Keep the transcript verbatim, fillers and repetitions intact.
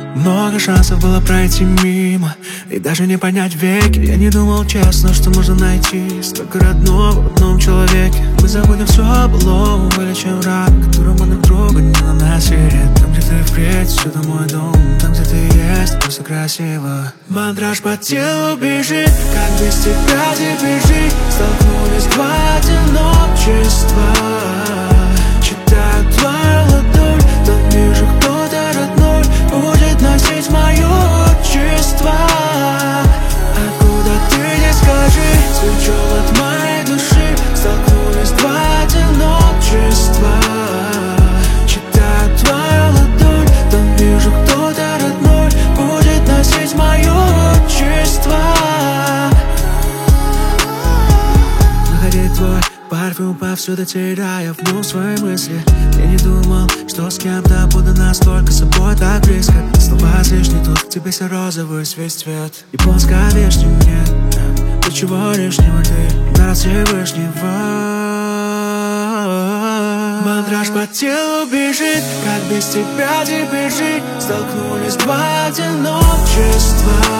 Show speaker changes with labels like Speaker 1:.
Speaker 1: Много шансов было пройти мимо и даже не понять веки. Я не думал честно, что можно найти столько родного в одном человеке. Мы забудем все былое, вылечим ран, который мы друг друга не наносили. Там, где ты впредь, всюду мой дом. Там, где ты есть, просто красиво. Мандраж по телу бежит, как без тебя теперь жить. Столкнулись два одиночества. Читаю твою ладонь, там вижу, кто-то родной будет носить мое отчество. Откуда ты, не скажи, свечом от моей души. Столкнулись два одиночества. Читаю твою ладонь, там вижу, кто-то родной будет носить мое отчество. Находить твой парфюм повсюду, теряя в нем свои мысли. Я не думал, что с кем-то буду настолько собой так близко. Слова лишние, тут в тебе все розовый весь цвет. Японская вишня, нет, ничего лишнего, ты на Всевышнего. Мандраж по телу бежит, как без тебя теперь жить. Столкнулись два одиночества.